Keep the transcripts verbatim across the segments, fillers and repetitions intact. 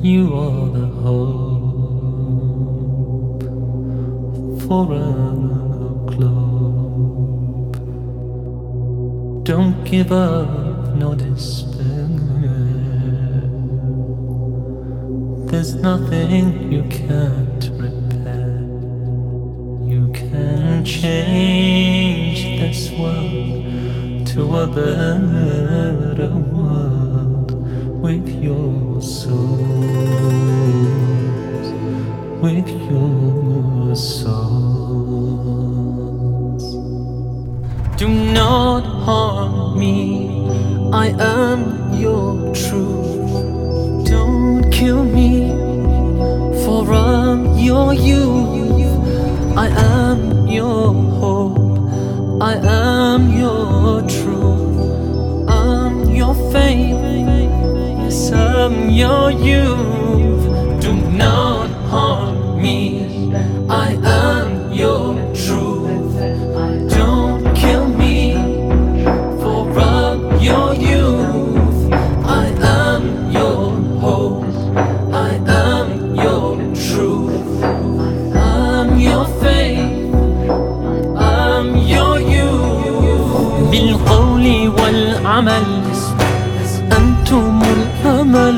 You are the hope for a globe. Don't give up, no despair. There's nothing you can't repair. You can change this world to a better world with your souls, with your souls. Do not harm me, I am your truth. Don't kill me, for I'm your youth. I am your hope, I am your truth. I'm your faith, yes, I'm your youth. Do not harm me, I am your truth. Don't kill me, for I'm your youth. I am your hope, I am your truth. I'm your faith, I'm your youth. بالقول والعمل أنتم الأمل.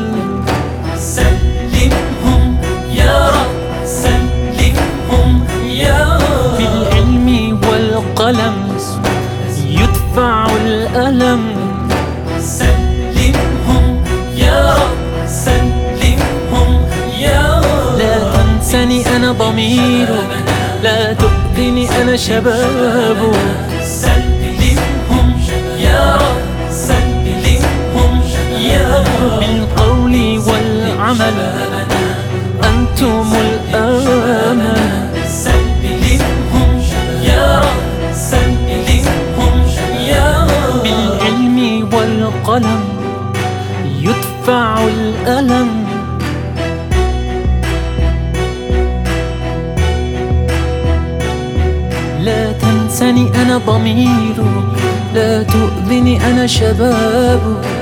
سلمهم يا رب، سلمهم يا رب. بالعلم والقلم يدفع الألم. سلمهم يا رب، سلمهم يا رب. لا تنسني أنا ضميرك، لا تؤذني أنا شبابك. سلمهم يا رب، سلمهم يا رب. بالقول والعمل أنتم الأمل. سلمهم يا رب، سلمهم يا رب. بالعلم والقلم يدفع الألم. لا تنسني أنا ضميرك، لا تؤذني أنا شبابك.